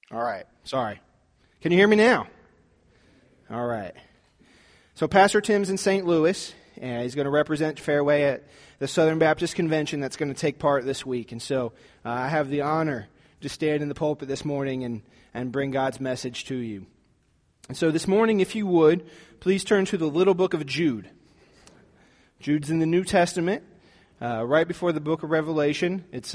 All right. Sorry. Can you hear me now? All right. So Pastor Tim's in St. Louis, and he's going to represent Fairway at the Southern Baptist Convention that's going to take part this week. And so I have the honor to stand in the pulpit this morning and bring God's message to you. And so this morning, if you would, please turn to the little book of Jude. Jude's in the New Testament, right before the book of Revelation. It's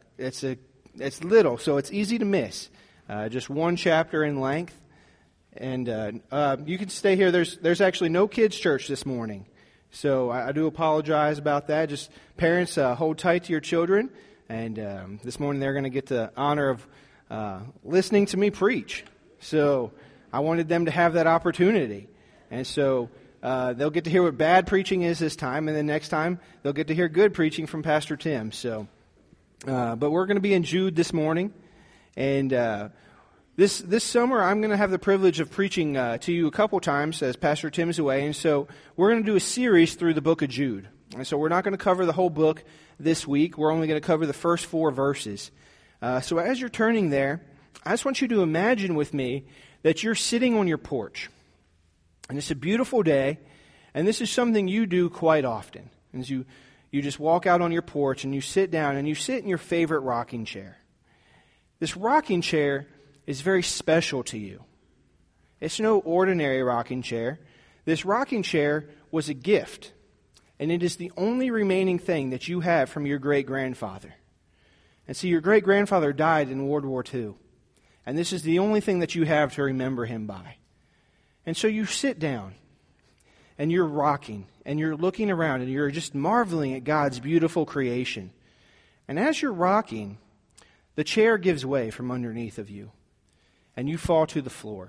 little, so it's easy to miss. Just one chapter in length. And you can stay here. There's actually no kids' church this morning. So I do apologize about that. Just parents, hold tight to your children. And this morning they're going to get the honor of listening to me preach. So I wanted them to have that opportunity. And so they'll get to hear what bad preaching is this time. And then next time they'll get to hear good preaching from Pastor Tim. So, but we're going to be in Jude this morning. And this summer, I'm going to have the privilege of preaching to you a couple times as Pastor Tim's away. And so we're going to do a series through the book of Jude. And so we're not going to cover the whole book this week. We're only going to cover the first 4 verses. So as you're turning there, I just want you to imagine with me that you're sitting on your porch. And it's a beautiful day. And this is something you do quite often. As you just walk out on your porch and you sit down and you sit in your favorite rocking chair. This rocking chair is very special to you. It's no ordinary rocking chair. This rocking chair was a gift, and it is the only remaining thing that you have from your great-grandfather. And see, your great-grandfather died in World War II, and this is the only thing that you have to remember him by. And so you sit down, and you're rocking, and you're looking around, and you're just marveling at God's beautiful creation. And as you're rocking, the chair gives way from underneath of you, and you fall to the floor.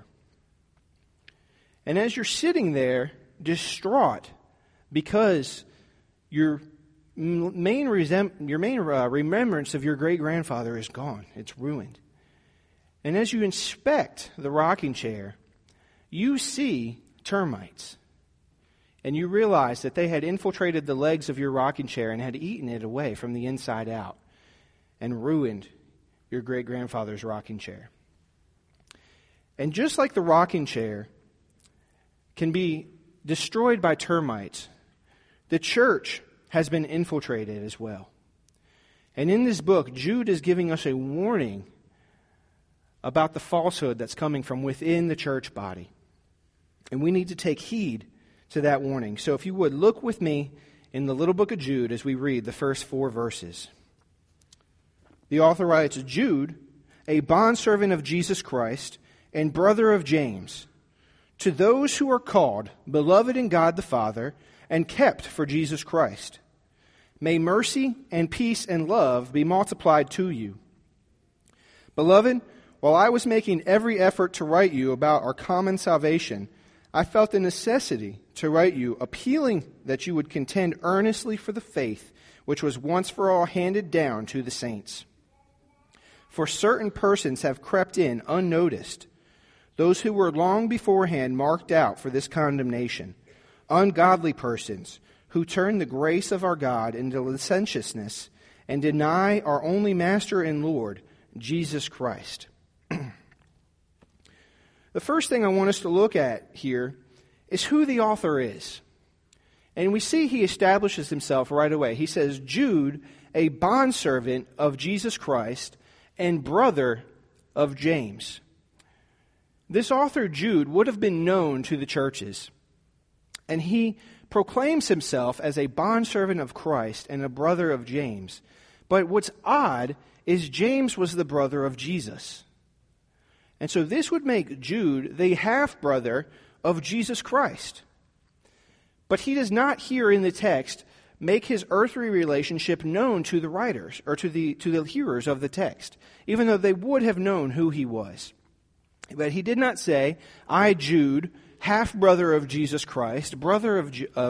And as you're sitting there, distraught, because your main remembrance of your great-grandfather is gone. It's ruined. And as you inspect the rocking chair, you see termites. And you realize that they had infiltrated the legs of your rocking chair and had eaten it away from the inside out and ruined your great-grandfather's rocking chair. And just like the rocking chair can be destroyed by termites, the church has been infiltrated as well. And in this book, Jude is giving us a warning about the falsehood that's coming from within the church body. And we need to take heed to that warning. So if you would, look with me in the little book of Jude as we read the first 4 verses. The author writes, Jude, a bondservant of Jesus Christ and brother of James, to those who are called, beloved in God the Father, and kept for Jesus Christ, may mercy and peace and love be multiplied to you. Beloved, while I was making every effort to write you about our common salvation, I felt the necessity to write you, appealing that you would contend earnestly for the faith which was once for all handed down to the saints. For certain persons have crept in unnoticed, those who were long beforehand marked out for this condemnation, ungodly persons who turn the grace of our God into licentiousness and deny our only Master and Lord, Jesus Christ. The first thing I want us to look at here is who the author is. And we see he establishes himself right away. He says, Jude, a bondservant of Jesus Christ and brother of James. This author, Jude, would have been known to the churches. And he proclaims himself as a bondservant of Christ and a brother of James. But what's odd is James was the brother of Jesus. And so this would make Jude the half-brother of Jesus Christ. But he does not here in the text make his earthly relationship known to the writers or to the hearers of the text, even though they would have known who he was. But he did not say, I, Jude, half-brother of Jesus Christ, brother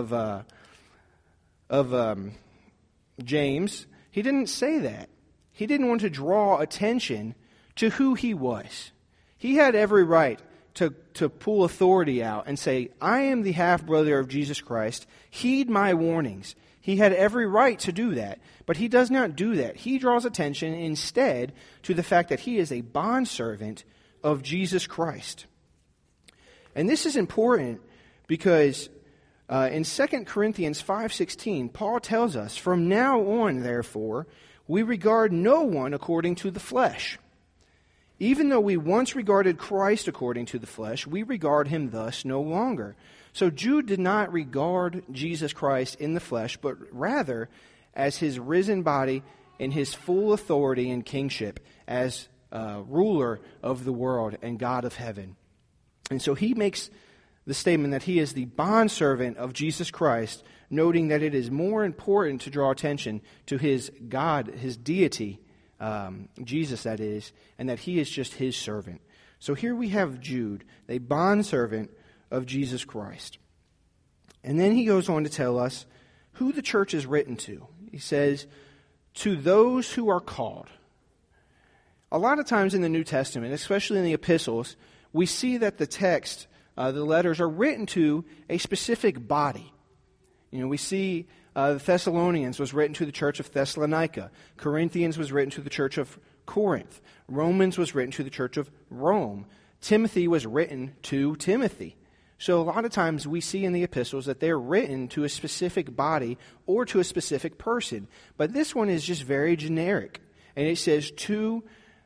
of James. He didn't say that. He didn't want to draw attention to who he was. He had every right to pull authority out and say, I am the half-brother of Jesus Christ. Heed my warnings. He had every right to do that, but he does not do that. He draws attention instead to the fact that he is a bondservant of Jesus Christ. And this is important because in 2 Corinthians 5:16, Paul tells us, "From now on, therefore, we regard no one according to the flesh. Even though we once regarded Christ according to the flesh, we regard him thus no longer." So Jude did not regard Jesus Christ in the flesh, but rather as his risen body in his full authority and kingship as ruler of the world and God of heaven. And so he makes the statement that he is the bondservant of Jesus Christ, noting that it is more important to draw attention to his God, his deity, Jesus that is, and that he is just his servant. So here we have Jude, a bondservant of Jesus Christ. And then he goes on to tell us who the church is written to. He says, "To those who are called." A lot of times in the New Testament, especially in the epistles, we see that the text, the letters, are written to a specific body. You know, we see the Thessalonians was written to the church of Thessalonica. Corinthians was written to the church of Corinth. Romans was written to the church of Rome. Timothy was written to Timothy. So a lot of times we see in the epistles that they're written to a specific body or to a specific person. But this one is just very generic. And it says to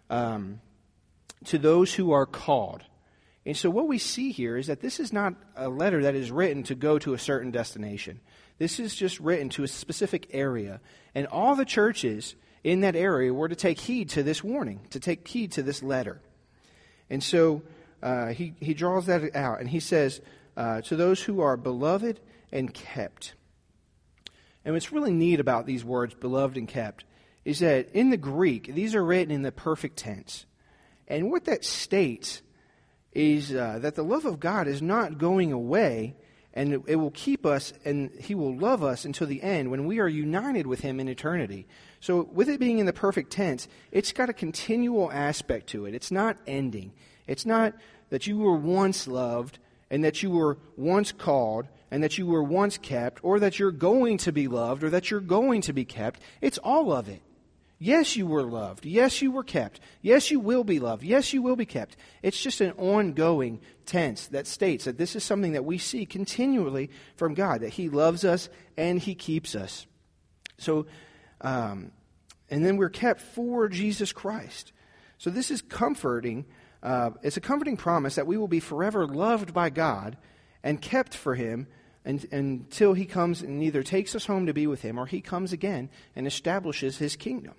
those who are called. And so what we see here is that this is not a letter that is written to go to a certain destination. This is just written to a specific area. And all the churches in that area were to take heed to this warning, to take heed to this letter. And so he draws that out, and he says, to those who are beloved and kept. And what's really neat about these words, beloved and kept, is that in the Greek, these are written in the perfect tense. And what that states is that the love of God is not going away, and it will keep us, and he will love us until the end when we are united with him in eternity. So with it being in the perfect tense, it's got a continual aspect to it. It's not ending. It's not that you were once loved and that you were once called and that you were once kept, or that you're going to be loved or that you're going to be kept. It's all of it. Yes, you were loved. Yes, you were kept. Yes, you will be loved. Yes, you will be kept. It's just an ongoing tense that states that this is something that we see continually from God, that he loves us and he keeps us. So, and then we're kept for Jesus Christ. So this is comforting. It's a comforting promise that we will be forever loved by God and kept for him until he comes and either takes us home to be with him or he comes again and establishes his kingdom.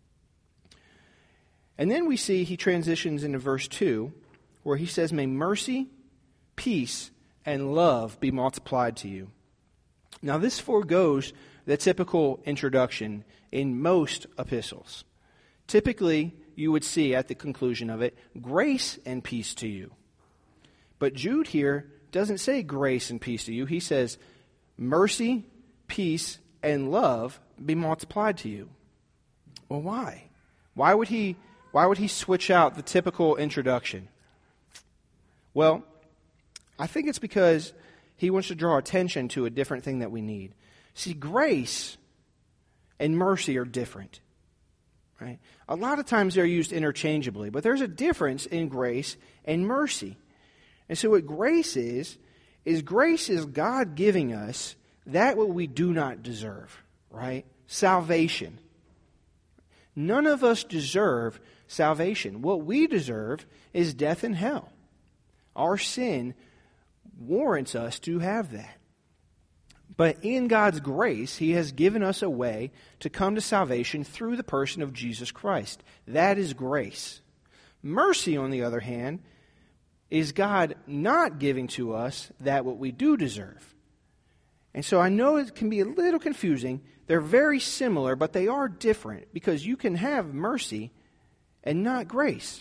And then we see he transitions into verse 2 where he says, "May mercy, peace, and love be multiplied to you." Now this forgoes the typical introduction in most epistles. Typically, you would see at the conclusion of it, grace and peace to you. But Jude here doesn't say grace and peace to you. He says, mercy, peace, and love be multiplied to you. Well, why? Why would he switch out the typical introduction? Well, I think it's because he wants to draw attention to a different thing that we need. See, grace and mercy are different. Right? A lot of times they're used interchangeably, but there's a difference in grace and mercy. And so what grace is grace is God giving us that what we do not deserve, right? Salvation. None of us deserve salvation. What we deserve is death and hell. Our sin warrants us to have that. But in God's grace, he has given us a way to come to salvation through the person of Jesus Christ. That is grace. Mercy, on the other hand, is God not giving to us that what we do deserve. And so I know it can be a little confusing. They're very similar, but they are different because you can have mercy and not grace.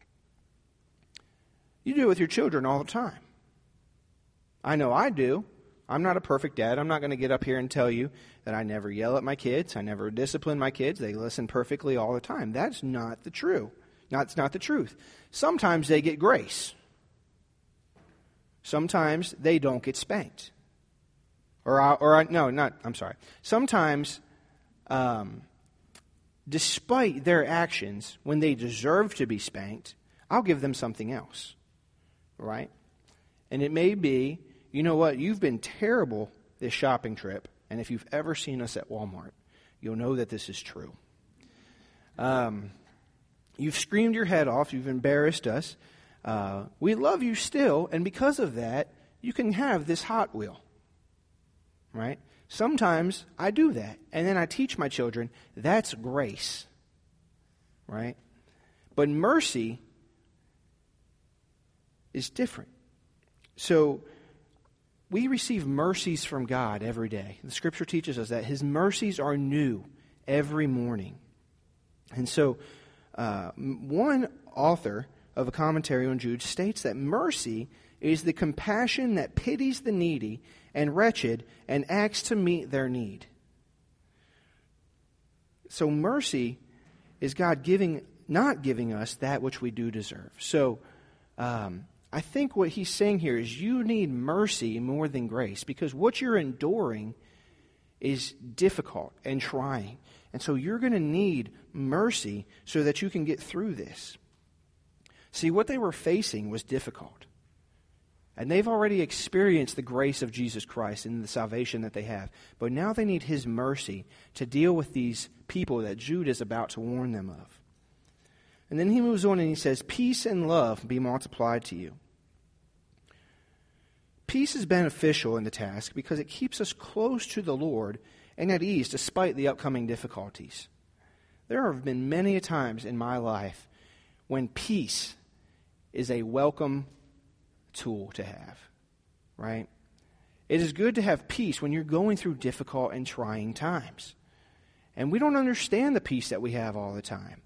You do it with your children all the time. I know I do. I'm not a perfect dad. I'm not going to get up here and tell you that I never yell at my kids. I never discipline my kids. They listen perfectly all the time. That's not the truth. That's not the truth. Sometimes they get grace. Sometimes they don't get spanked. Sometimes, despite their actions, when they deserve to be spanked, I'll give them something else, right? And it may be, you know what, you've been terrible this shopping trip, and if you've ever seen us at Walmart, you'll know that this is true. You've screamed your head off, you've embarrassed us. We love you still, and because of that, you can have this Hot Wheel, right? Sometimes I do that, and then I teach my children, that's grace, right? But mercy is different. So we receive mercies from God every day. The Scripture teaches us that His mercies are new every morning. And so one author of a commentary on Jude states that mercy is the compassion that pities the needy and wretched and acts to meet their need. So mercy is God not giving us that which we do deserve. So I think what he's saying here is you need mercy more than grace, because what you're enduring is difficult and trying. And so you're going to need mercy so that you can get through this. See, what they were facing was difficult. And they've already experienced the grace of Jesus Christ and the salvation that they have. But now they need His mercy to deal with these people that Jude is about to warn them of. And then he moves on and he says, peace and love be multiplied to you. Peace is beneficial in the task because it keeps us close to the Lord and at ease despite the upcoming difficulties. There have been many times in my life when peace is a welcome tool to have, right? It is good to have peace when you're going through difficult and trying times. And we don't understand the peace that we have all the time.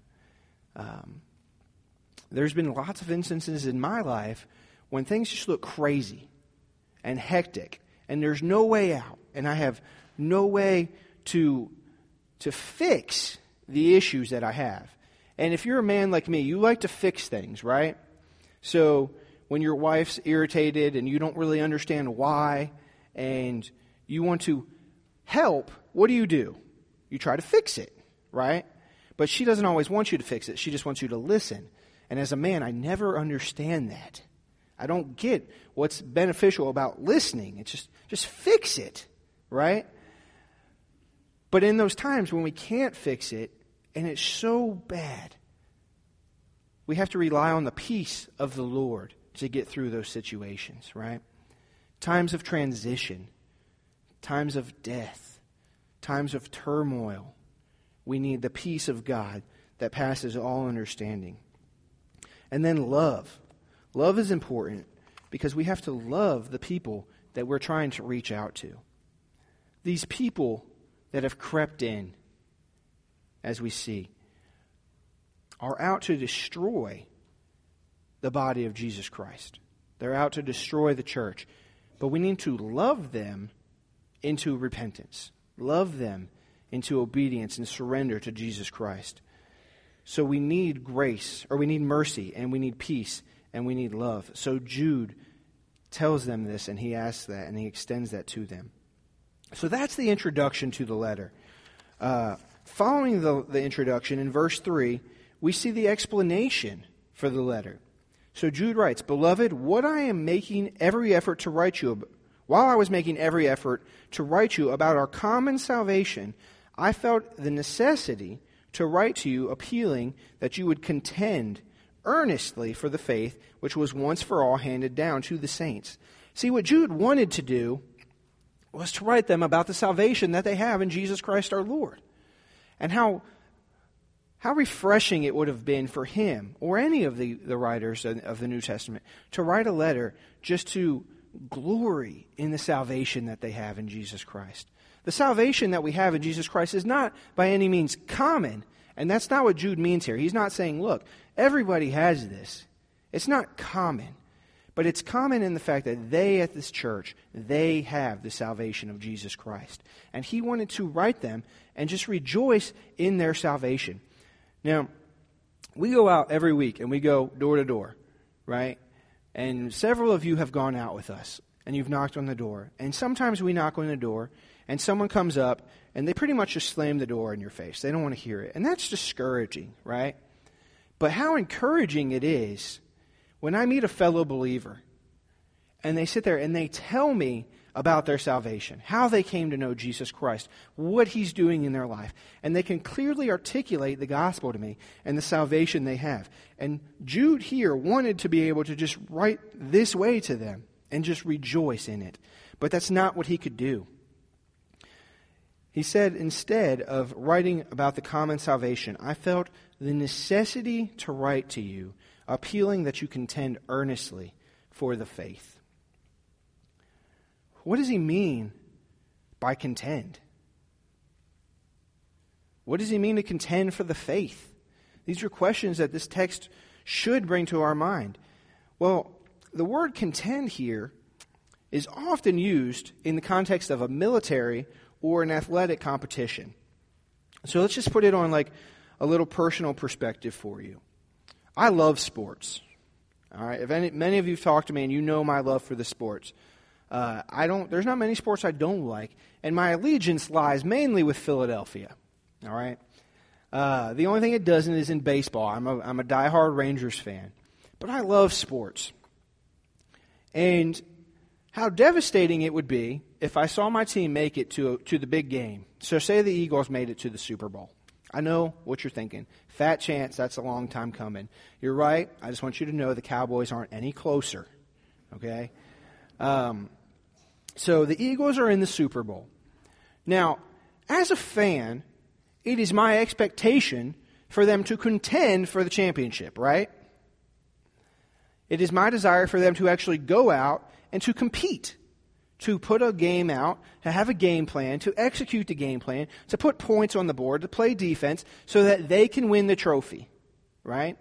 There's been lots of instances in my life when things just look crazy and hectic, and there's no way out, and I have no way to fix the issues that I have. And if you're a man like me, you like to fix things, right? So when your wife's irritated and you don't really understand why, and you want to help, what do? You try to fix it, right? But she doesn't always want you to fix it. She just wants you to listen. And as a man, I never understand that. I don't get what's beneficial about listening. It's just fix it, right? But in those times when we can't fix it, and it's so bad, we have to rely on the peace of the Lord to get through those situations, right? Times of transition, times of death, times of turmoil. We need the peace of God that passes all understanding. And then love. Love is important because we have to love the people that we're trying to reach out to. These people that have crept in, as we see, are out to destroy the body of Jesus Christ. They're out to destroy the church. But we need to love them into repentance. Love them into obedience and surrender to Jesus Christ. So we need grace, or we need mercy, and we need peace, and we need love. So Jude tells them this, and he asks that, and he extends that to them. So that's the introduction to the letter. Following the introduction, in verse 3, we see the explanation for the letter. So Jude writes, Beloved, while I was making every effort to write you about our common salvation, I felt the necessity to write to you appealing that you would contend earnestly for the faith which was once for all handed down to the saints. See, what Jude wanted to do was to write them about the salvation that they have in Jesus Christ our Lord. And how refreshing it would have been for him, or any of the writers of the New Testament, to write a letter just to glory in the salvation that they have in Jesus Christ. The salvation that we have in Jesus Christ is not by any means common, and that's not what Jude means here. He's not saying, look, everybody has this. It's not common, but it's common in the fact that they at this church, they have the salvation of Jesus Christ. And he wanted to write them and just rejoice in their salvation. Now, we go out every week and we go door to door, right? And several of you have gone out with us and you've knocked on the door. And sometimes we knock on the door and someone comes up and they pretty much just slam the door in your face. They don't want to hear it. And that's discouraging, right? But how encouraging it is when I meet a fellow believer and they sit there and they tell me about their salvation, how they came to know Jesus Christ, what He's doing in their life. And they can clearly articulate the gospel to me and the salvation they have. And Jude here wanted to be able to just write this way to them and just rejoice in it. But that's not what he could do. He said, instead of writing about the common salvation, I felt the necessity to write to you, appealing that you contend earnestly for the faith. What does he mean by contend? What does he mean to contend for the faith? These are questions that this text should bring to our mind. Well, the word contend here is often used in the context of a military or an athletic competition. So let's just put it on like a little personal perspective for you. I love sports. All right, many of you have talked to me and you know my love for the sports. There's not many sports I don't like, and my allegiance lies mainly with Philadelphia. All right. The only thing it doesn't is in baseball. I'm a diehard Rangers fan, but I love sports. And how devastating it would be if I saw my team make it to the big game. So say the Eagles made it to the Super Bowl. I know what you're thinking. Fat chance, that's a long time coming. You're right. I just want you to know the Cowboys aren't any closer. Okay? So the Eagles are in the Super Bowl. Now, as a fan, it is my expectation for them to contend for the championship, right? It is my desire for them to actually go out and to compete, to put a game out, to have a game plan, to execute the game plan, to put points on the board, to play defense so that they can win the trophy, right?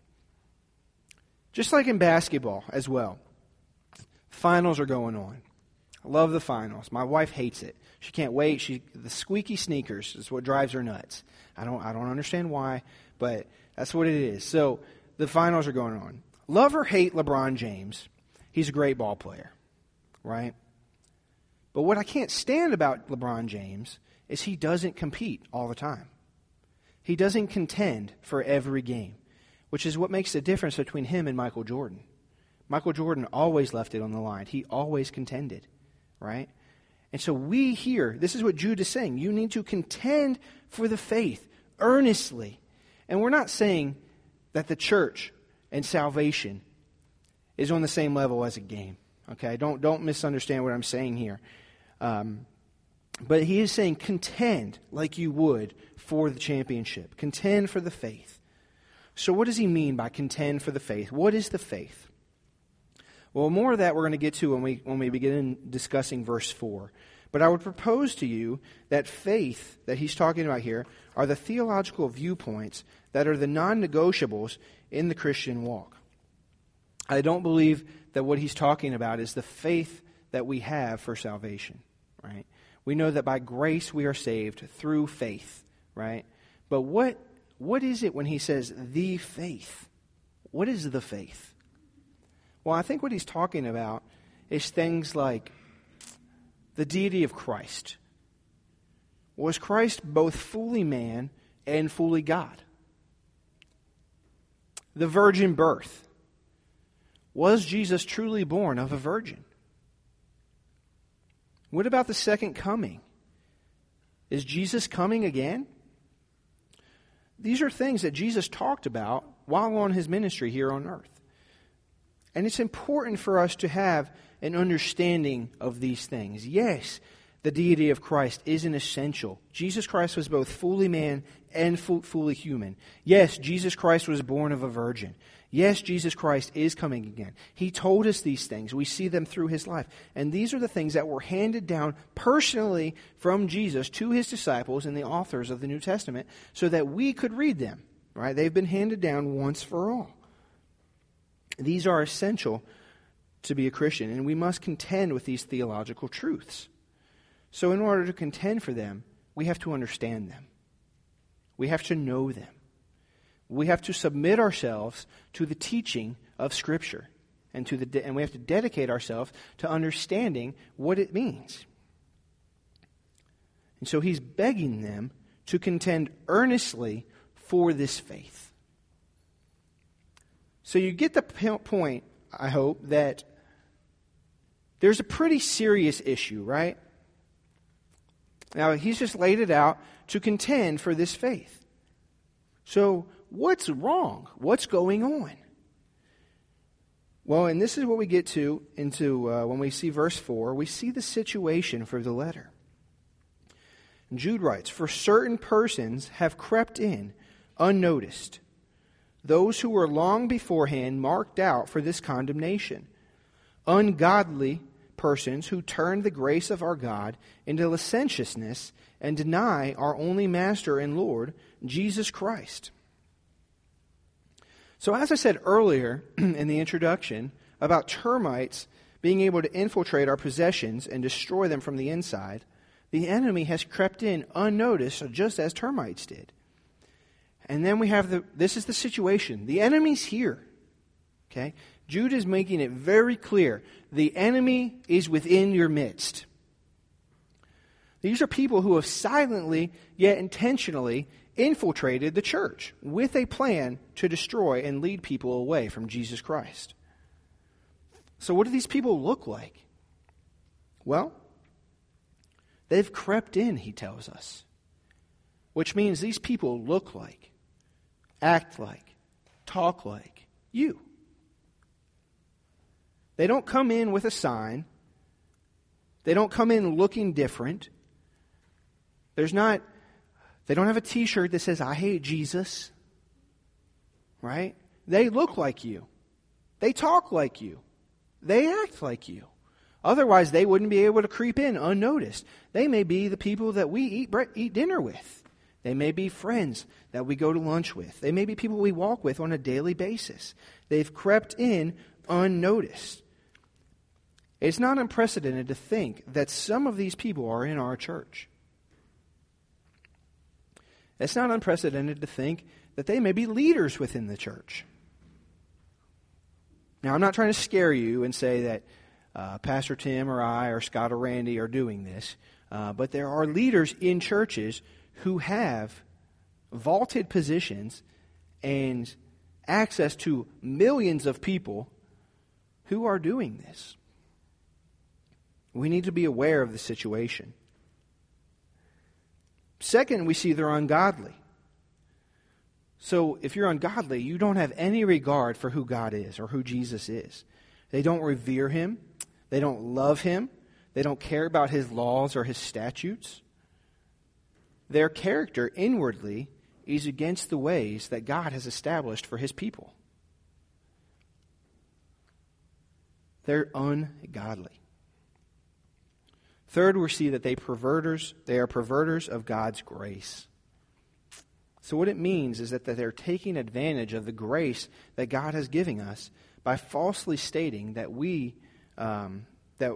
Just like in basketball as well. Finals are going on. I love the finals. My wife hates it. She can't wait. The squeaky sneakers is what drives her nuts. I don't understand why, but that's what it is. So the finals are going on. Love or hate LeBron James, he's a great ball player, right? But what I can't stand about LeBron James is he doesn't compete all the time. He doesn't contend for every game, which is what makes the difference between him and Michael Jordan. Michael Jordan always left it on the line. He always contended, right? And so we here, this is what Jude is saying. You need to contend for the faith earnestly. And we're not saying that the church and salvation is on the same level as a game. Okay, don't misunderstand what I'm saying here. But he is saying contend like you would for the championship. Contend for the faith. So what does he mean by contend for the faith? What is the faith? Well, more of that we're going to get to when we begin discussing verse 4. But I would propose to you that faith that he's talking about here are the theological viewpoints that are the non-negotiables in the Christian walk. I don't believe that what he's talking about is the faith that we have for salvation, right? We know that by grace we are saved through faith, right? But what is it when he says the faith? What is the faith? Well, I think what he's talking about is things like the deity of Christ. Was Christ both fully man and fully God? The virgin birth. Was Jesus truly born of a virgin? What about the second coming? Is Jesus coming again? These are things that Jesus talked about while on his ministry here on earth. And it's important for us to have an understanding of these things. Yes, the deity of Christ is an essential. Jesus Christ was both fully man and fully human. Yes, Jesus Christ was born of a virgin. Yes, Jesus Christ is coming again. He told us these things. We see them through his life. And these are the things that were handed down personally from Jesus to his disciples and the authors of the New Testament so that we could read them. Right? They've been handed down once for all. These are essential to be a Christian, and we must contend with these theological truths. So in order to contend for them, we have to understand them. We have to know them. We have to submit ourselves to the teaching of Scripture, and we have to dedicate ourselves to understanding what it means. And so he's begging them to contend earnestly for this faith. So you get the point, I hope, that there's a pretty serious issue, right? Now, he's just laid it out to contend for this faith. So what's wrong? What's going on? Well, and this is what we get into when we see verse 4. We see the situation for the letter. And Jude writes, "For certain persons have crept in unnoticed, those who were long beforehand marked out for this condemnation, ungodly persons who turn the grace of our God into licentiousness and deny our only Master and Lord, Jesus Christ." So as I said earlier in the introduction about termites being able to infiltrate our possessions and destroy them from the inside, the enemy has crept in unnoticed just as termites did. And then we have this is the situation. The enemy's here. Okay? Jude is making it very clear. The enemy is within your midst. These are people who have silently yet intentionally infiltrated the church with a plan to destroy and lead people away from Jesus Christ. So what do these people look like? Well, they've crept in, he tells us. Which means these people look like, act like, talk like you. They don't come in with a sign. They don't come in looking different. They don't have a t-shirt that says, "I hate Jesus." Right? They look like you. They talk like you. They act like you. Otherwise, they wouldn't be able to creep in unnoticed. They may be the people that we eat dinner with. They may be friends that we go to lunch with. They may be people we walk with on a daily basis. They've crept in unnoticed. It's not unprecedented to think that some of these people are in our church. It's not unprecedented to think that they may be leaders within the church. Now, I'm not trying to scare you and say that Pastor Tim or I or Scott or Randy are doing this, but there are leaders in churches who have vaulted positions and access to millions of people who are doing this. We need to be aware of the situation. Second, we see they're ungodly. So if you're ungodly, you don't have any regard for who God is or who Jesus is. They don't revere Him. They don't love Him. They don't care about His laws or His statutes. Their character inwardly is against the ways that God has established for His people. They're ungodly. Third, we see that they are perverters of God's grace. So what it means is that they're taking advantage of the grace that God has given us by falsely stating that we can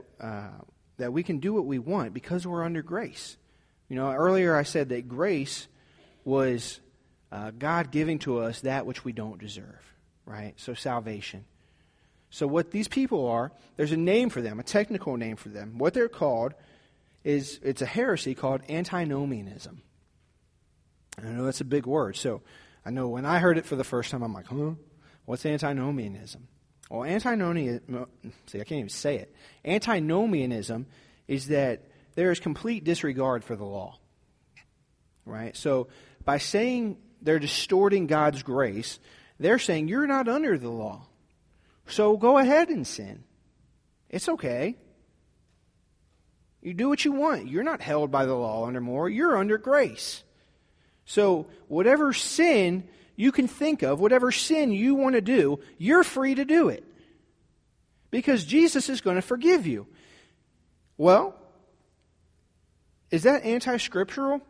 do what we want because we're under grace. You know, earlier I said that grace was God giving to us that which we don't deserve, right? So salvation. So what these people are, there's a name for them, a technical name for them. What they're called it's a heresy called antinomianism. I know that's a big word. So I know when I heard it for the first time, I'm like, what's antinomianism? Well, antinomianism, I can't even say it. Antinomianism is that there is complete disregard for the law. Right? So by saying they're distorting God's grace, they're saying you're not under the law. So go ahead and sin. It's okay. You do what you want. You're not held by the law anymore. You're under grace. So whatever sin you can think of, whatever sin you want to do, you're free to do it. Because Jesus is going to forgive you. Well, is that anti-scriptural?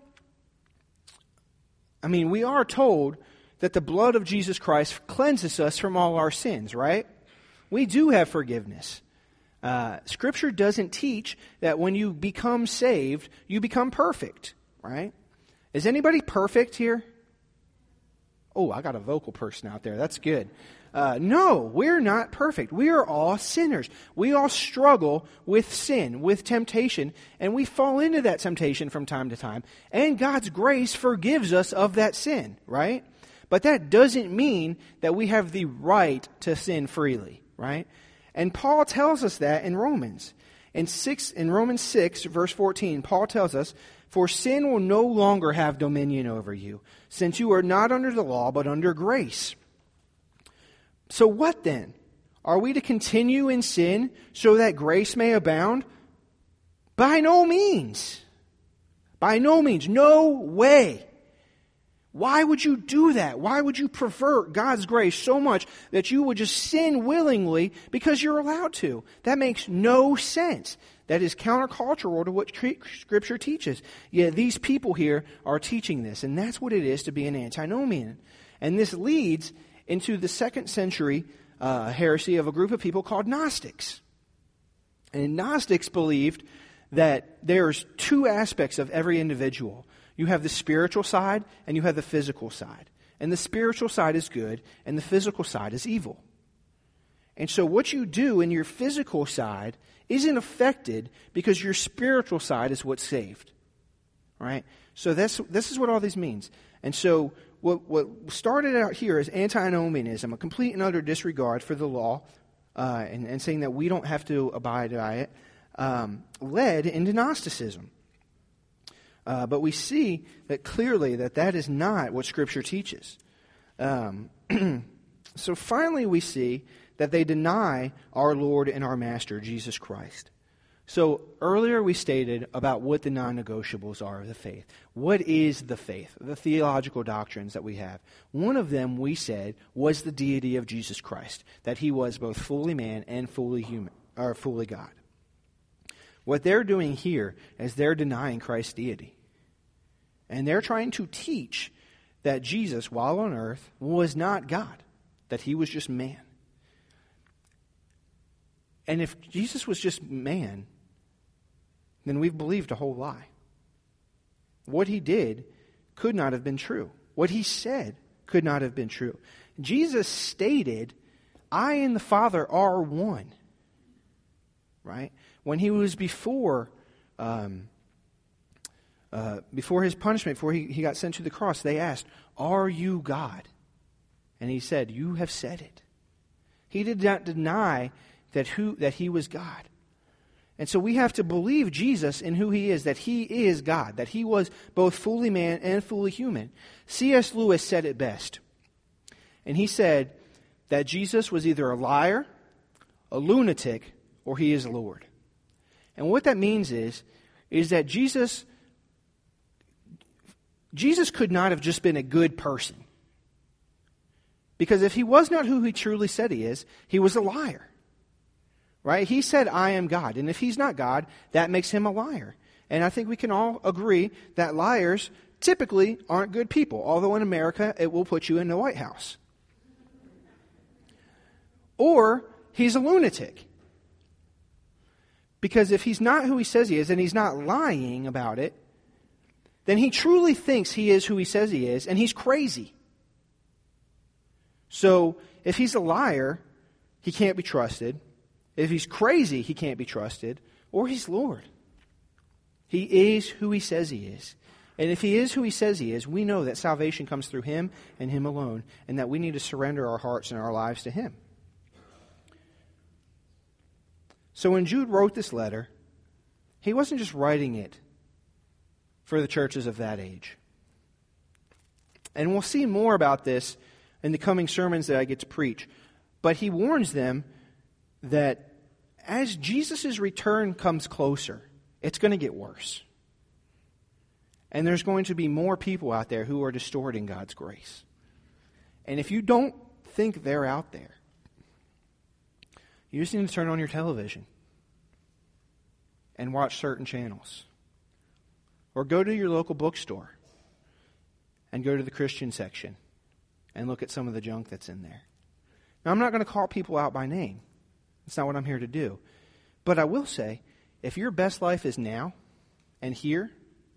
I mean, we are told that the blood of Jesus Christ cleanses us from all our sins, right? We do have forgiveness. Scripture doesn't teach that when you become saved, you become perfect, right? Is anybody perfect here? Oh, I got a vocal person out there. That's good. No, we're not perfect. We are all sinners. We all struggle with sin, with temptation, and we fall into that temptation from time to time. And God's grace forgives us of that sin, right? But that doesn't mean that we have the right to sin freely, right? And Paul tells us that in Romans. In Romans 6, verse 14, Paul tells us, "For sin will no longer have dominion over you, since you are not under the law, but under grace." So what then? Are we to continue in sin so that grace may abound? By no means. By no means. No way. Why would you do that? Why would you pervert God's grace so much that you would just sin willingly because you're allowed to? That makes no sense. That is countercultural to what Scripture teaches. Yet these people here are teaching this, and that's what it is to be an antinomian. And this leads into the 2nd century heresy of a group of people called Gnostics. And Gnostics believed that there's 2 aspects of every individual. You have the spiritual side and you have the physical side. And the spiritual side is good and the physical side is evil. And so what you do in your physical side isn't affected because your spiritual side is what's saved. Right? So this is what all this means. And so what started out here as antinomianism, a complete and utter disregard for the law, and saying that we don't have to abide by it, led into Gnosticism. But we see that clearly that is not what Scripture teaches. So finally we see that they deny our Lord and our Master, Jesus Christ. So earlier we stated about what the non-negotiables are of the faith. What is the faith? The theological doctrines that we have. One of them, we said, was the deity of Jesus Christ, that he was both fully man and fully human, or fully God. What they're doing here is they're denying Christ's deity. And they're trying to teach that Jesus, while on earth, was not God, that he was just man. And if Jesus was just man, then we've believed a whole lie. What he did could not have been true. What he said could not have been true. Jesus stated, "I and the Father are one." Right? When he was before his punishment, before he got sent to the cross, they asked, "Are you God?" And he said, "You have said it." He did not deny that he was God. And so we have to believe Jesus in who he is, that he is God, that he was both fully man and fully human. C.S. Lewis said it best. And he said that Jesus was either a liar, a lunatic, or he is Lord. And what that means is that Jesus could not have just been a good person. Because if he was not who he truly said he was a liar. Right? He said, "I am God." And if he's not God, that makes him a liar. And I think we can all agree that liars typically aren't good people. Although in America, it will put you in the White House. Or he's a lunatic. Because if he's not who he says he is, and he's not lying about it, then he truly thinks he is who he says he is, and he's crazy. So if he's a liar, he can't be trusted. If he's crazy, he can't be trusted, or he's Lord. He is who he says he is. And if he is who he says he is, we know that salvation comes through him and him alone, and that we need to surrender our hearts and our lives to him. So when Jude wrote this letter, he wasn't just writing it for the churches of that age. And we'll see more about this in the coming sermons that I get to preach. But he warns them that as Jesus' return comes closer, it's going to get worse. And there's going to be more people out there who are distorting God's grace. And if you don't think they're out there, you just need to turn on your television and watch certain channels. Or go to your local bookstore and go to the Christian section and look at some of the junk that's in there. Now, I'm not going to call people out by name. That's not what I'm here to do. But I will say, if your best life is now and here,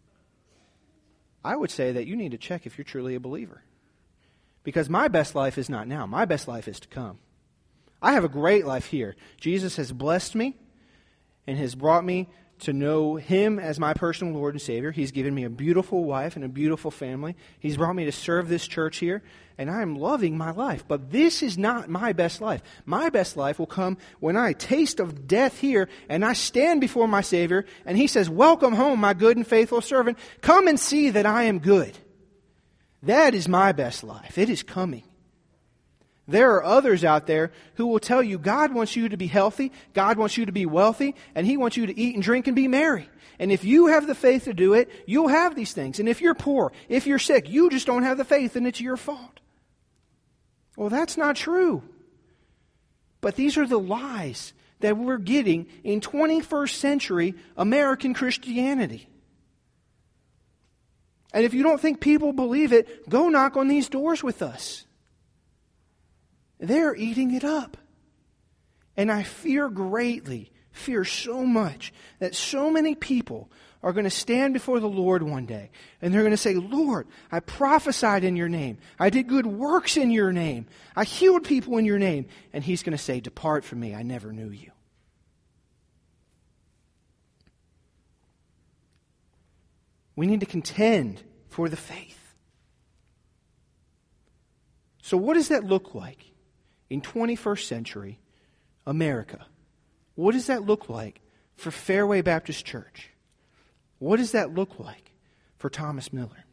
I would say that you need to check if you're truly a believer. Because my best life is not now. My best life is to come. I have a great life here. Jesus has blessed me and has brought me to know Him as my personal Lord and Savior. He's given me a beautiful wife and a beautiful family. He's brought me to serve this church here, and I am loving my life. But this is not my best life. My best life will come when I taste of death here, and I stand before my Savior, and He says, "Welcome home, my good and faithful servant. Come and see that I am good." That is my best life. It is coming. There are others out there who will tell you God wants you to be healthy, God wants you to be wealthy, and He wants you to eat and drink and be merry. And if you have the faith to do it, you'll have these things. And if you're poor, if you're sick, you just don't have the faith and it's your fault. Well, that's not true. But these are the lies that we're getting in 21st century American Christianity. And if you don't think people believe it, go knock on these doors with us. They're eating it up. And I fear so much, that so many people are going to stand before the Lord one day. And they're going to say, "Lord, I prophesied in your name. I did good works in your name. I healed people in your name." And He's going to say, "Depart from me, I never knew you." We need to contend for the faith. So what does that look like in 21st century America? What does that look like for Fairway Baptist Church? What does that look like for Thomas Miller?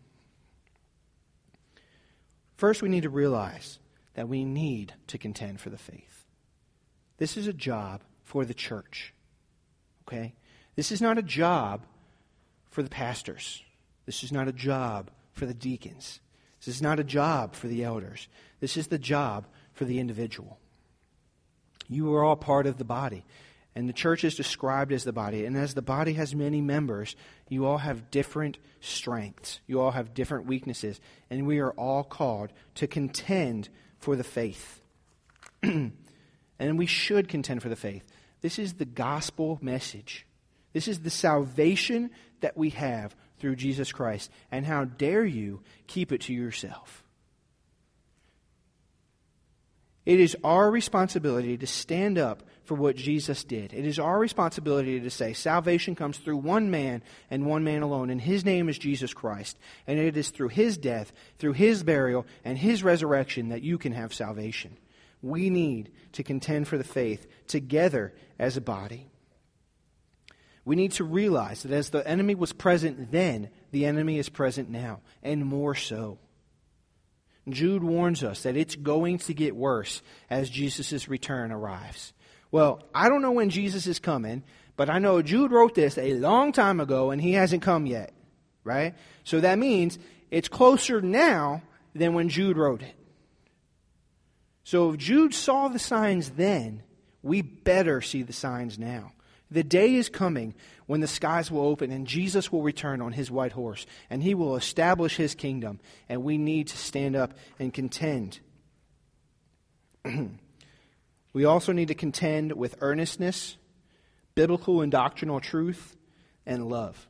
First, we need to realize that we need to contend for the faith. This is a job for the church. Okay? This is not a job for the pastors. This is not a job for the deacons. This is not a job for the elders. This is the job for the individual. You are all part of the body. And the church is described as the body. And as the body has many members, you all have different strengths. You all have different weaknesses. And we are all called to contend for the faith. And we should contend for the faith. This is the gospel message. This is the salvation that we have through Jesus Christ. And how dare you keep it to yourself? It is our responsibility to stand up for what Jesus did. It is our responsibility to say salvation comes through one man and one man alone, and His name is Jesus Christ. And it is through His death, through His burial, and His resurrection that you can have salvation. We need to contend for the faith together as a body. We need to realize that as the enemy was present then, the enemy is present now, and more so. Jude warns us that it's going to get worse as Jesus' return arrives. Well, I don't know when Jesus is coming, but I know Jude wrote this a long time ago and he hasn't come yet, right? So that means it's closer now than when Jude wrote it. So if Jude saw the signs then, we better see the signs now. The day is coming when the skies will open and Jesus will return on His white horse and He will establish His kingdom, and we need to stand up and contend. We also need to contend with earnestness, biblical and doctrinal truth, and love.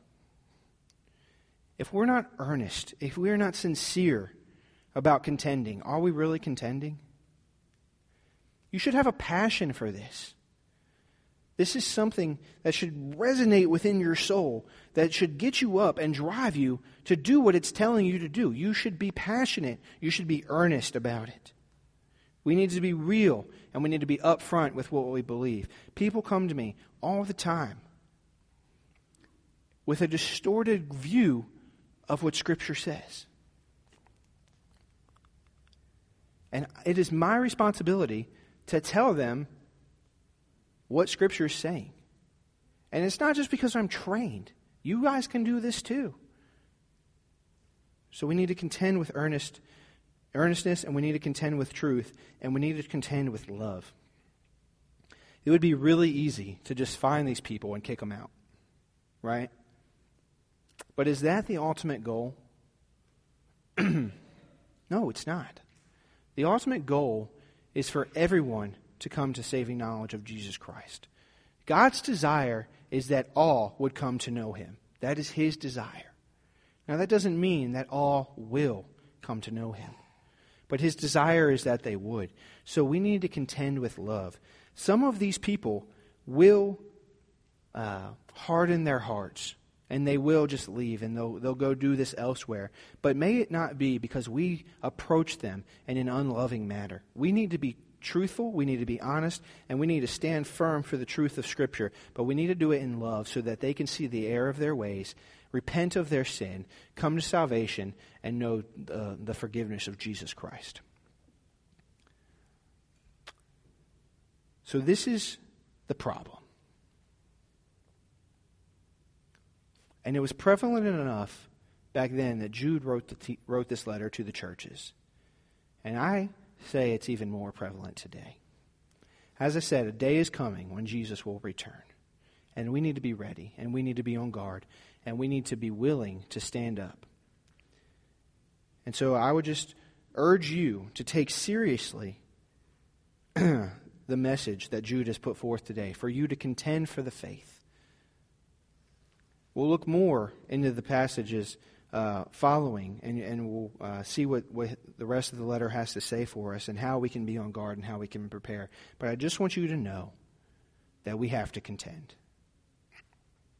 If we're not earnest, if we're not sincere about contending, are we really contending? You should have a passion for this. This is something that should resonate within your soul, that should get you up and drive you to do what it's telling you to do. You should be passionate. You should be earnest about it. We need to be real, and we need to be upfront with what we believe. People come to me all the time with a distorted view of what Scripture says. And it is my responsibility to tell them what Scripture is saying. And it's not just because I'm trained. You guys can do this too. So we need to contend with earnestness, and we need to contend with truth, and we need to contend with love. It would be really easy to just find these people and kick them out, right? But is that the ultimate goal? No, it's not. The ultimate goal is for everyone to come to saving knowledge of Jesus Christ. God's desire is that all would come to know Him. That is His desire. Now, that doesn't mean that all will come to know Him. But His desire is that they would. So we need to contend with love. Some of these people will harden their hearts, and they will just leave, and they'll go do this elsewhere. But may it not be because we approach them in an unloving manner. We need to be truthful, we need to be honest, and we need to stand firm for the truth of Scripture. But we need to do it in love so that they can see the error of their ways, repent of their sin, come to salvation, and know the forgiveness of Jesus Christ. So this is the problem. And it was prevalent enough back then that Jude wrote this letter to the churches. And I say it's even more prevalent today. As I said, a day is coming when Jesus will return. And we need to be ready, and we need to be on guard, and we need to be willing to stand up. And so I would just urge you to take seriously the message that Jude has put forth today, for you to contend for the faith. We'll look more into the passages following, and we'll see what the rest of the letter has to say for us and how we can be on guard and how we can prepare. But I just want you to know that we have to contend.